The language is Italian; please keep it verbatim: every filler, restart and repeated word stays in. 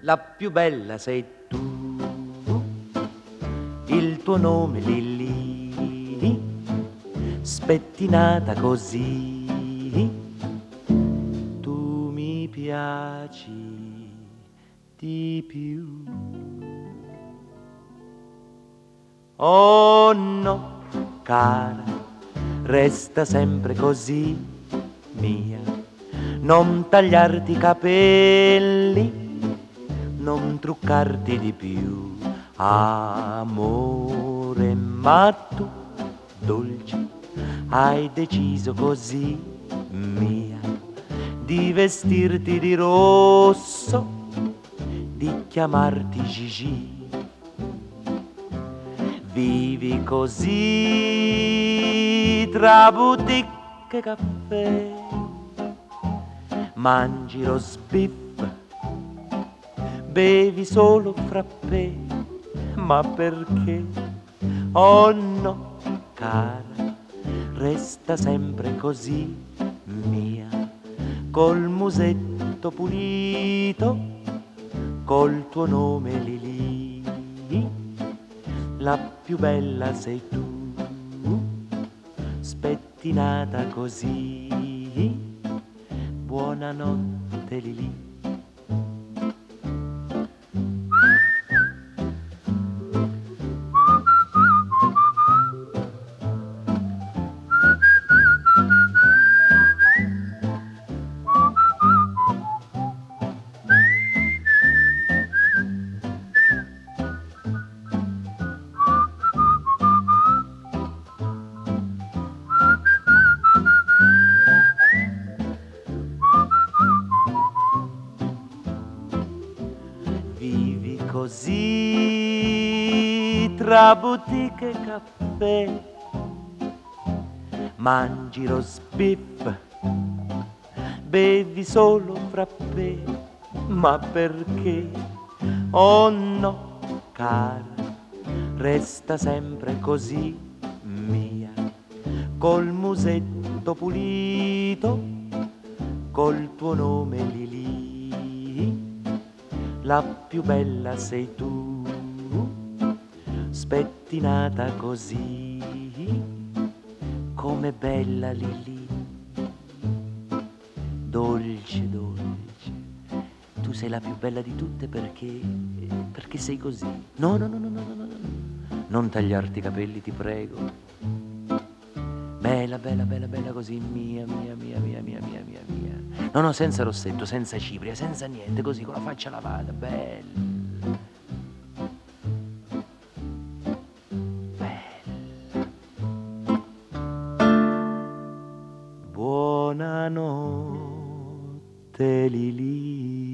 la più bella sei tu, il tuo nome Lillì, spettinata così, tu mi piaci di più. Oh no, cara, resta sempre così, mia, non tagliarti i capelli, non truccarti di più, amore, ma tu, dolce, hai deciso così, mia, di vestirti di rosso, di chiamarti Gigi. Vivi così tra boutique e caffè, mangi lo sbiff, bevi solo frappè, ma perché? Oh no, cara, resta sempre così, mia, col musetto pulito, col tuo nome Lillì. La più bella sei tu, spettinata così, buonanotte Lillì. Vivi così tra boutique e caffè, mangi lo sbiff, bevi solo frappè, ma perché? Oh no, cara, resta sempre così, mia, col musetto pulito, col tuo nome Lillì. La più bella sei tu, spettinata così, come bella Lillì, dolce, dolce. Tu sei la più bella di tutte perché, perché sei così. No, no, no, no, no, no, no, no. Non tagliarti i capelli, ti prego. Bella, bella, bella, bella così, mia, mia, mia, mia, mia, mia, mia, mia. No, no, senza rossetto, senza cipria, senza niente, così, con la faccia lavata, bella. Bella. Buonanotte, Lillì.